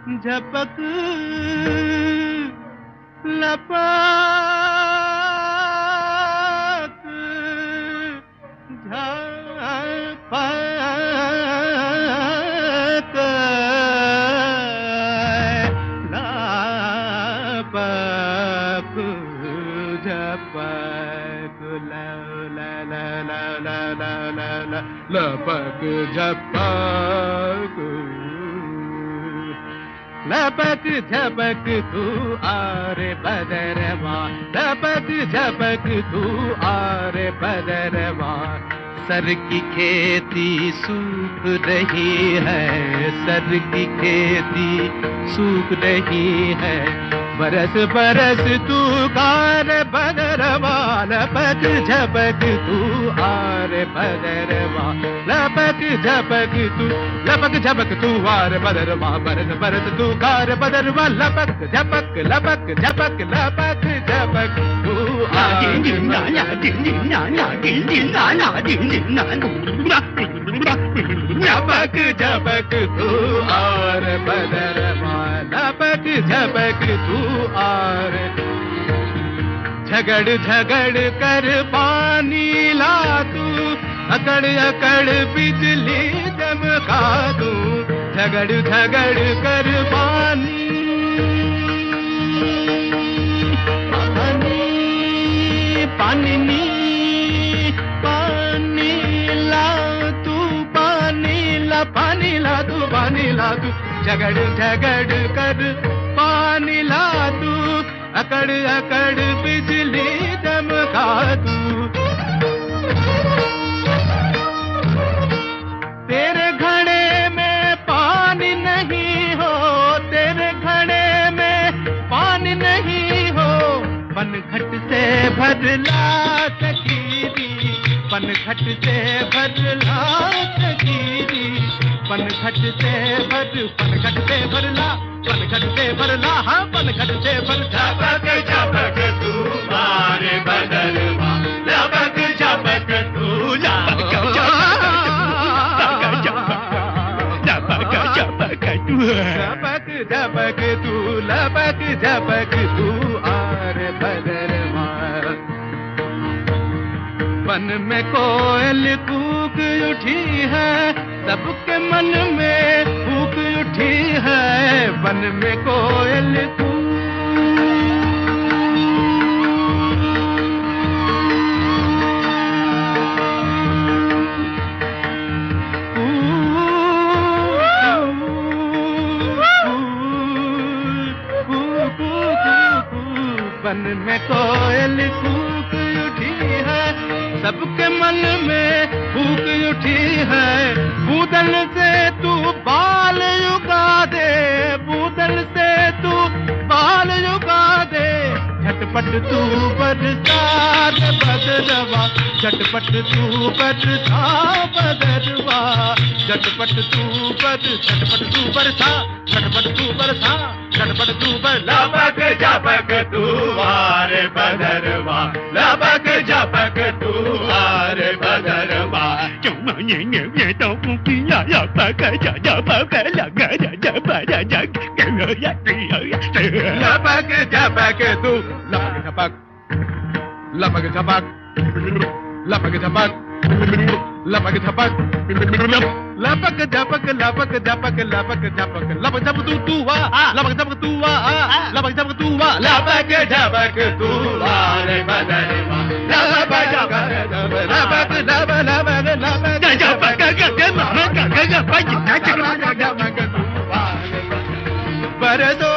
झपक लपक झपक लपक झपक ला ला ला ला ला ला ला ला लपक झपक लपक झपक तू आरे बदरवा लपक झपक तू आरे बदरवा सर की खेती सूख रही है सर की खेती सूख रही है बरस बरस तू कार बदरवा लपक झपक तू आरे बदरवा लपक झपक तू आरे बदरवा बरस बरस तू कार बदरवा लपक झपक लपक झपक लपक झपक तू आरे झपक झपक तू आरे बदरवा लपक झपक तू आरे झगड़ झगड़ कर पानी ला तू अकड़ अकड़ बिजली चमका दू झगड़ झगड़ कर पानी पानी पानी ला तू पानी ला तू झगड़ झगड़ कर पानी ला तू अकड़ अकड़ बिजली चमका तू तेरे घड़े में पानी नहीं हो तेरे घड़े में पानी नहीं हो पनघट से भरला सकीरी पनघट से भरला सकीरी पनघट से भरला हाँ पनघट से भर झपक झपक तू मारे बदरवा लपक झपक तू झपक झपक तू लपक झपक तू आरे बदरवा वन में कोयल कूक उठी है सबके मन में फूक उठी है वन में कोयल वन में कोयल कूक उठी है सबके मन में फूक उठी है बूदल से तू बाल उगा दे बूदल से तू बाल उगा दे झटपट तू बरसात बदरवा झटपट तू बरसा बदरवा झटपट तू बरसा झटपट तू लपक झपक तू आरे बदरवा लपक झपक तू आरे बदरवा लपक झपक तू लपक झपक लपक झपक लपक झपक लपक झपक लपक झपक लपक झपक लपक झपक तू वा लपक झपक तू वा लपक झपक तू वा लपक झपक तू आरे बदरवा लपक झपक लपक बरसो